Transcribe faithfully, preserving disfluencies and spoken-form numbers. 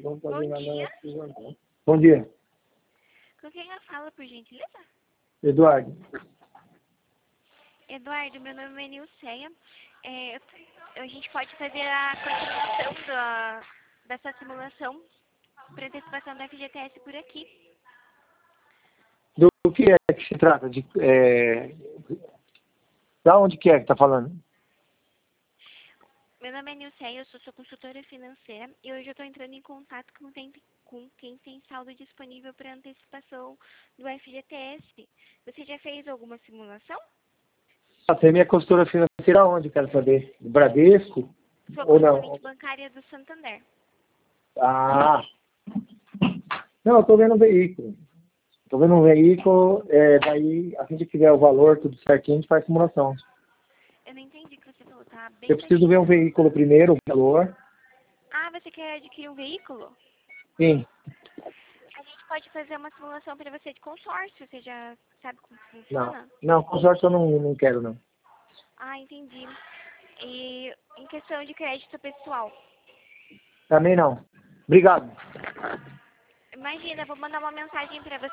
vamos fazer Bom nada dia. na Bom dia, Com quem eu falo, por gentileza? Eduardo. Eduardo, meu nome é Nilceia. É, eu- a gente pode fazer a continuação da, dessa simulação para antecipação da F G T S por aqui. Do que é que se trata? De, é... Da onde que é que tá falando? Meu nome é Nilceia, eu sou sua consultora financeira e hoje eu estou entrando em contato com, tem, com quem tem saldo disponível para antecipação do F G T S. Você já fez alguma simulação? Você é minha consultora financeira onde? Quero saber. Do Bradesco? Sua Ou não? correspondente bancária do Santander. Ah! Não, eu tô vendo um veículo. Tô vendo um veículo, é, daí, assim que tiver o valor, tudo certinho, a gente faz simulação. Eu não entendi o que você falou, tá bem Eu preciso ver um baixinho. veículo primeiro, o valor. Ah, você quer adquirir um veículo? Sim. A gente pode fazer uma simulação para você de consórcio, você já sabe como Não. funciona? Não, consórcio eu não, não quero, não. Ah, entendi. E em questão de crédito pessoal, Também não. Obrigado. imagina, eu vou mandar uma mensagem para você.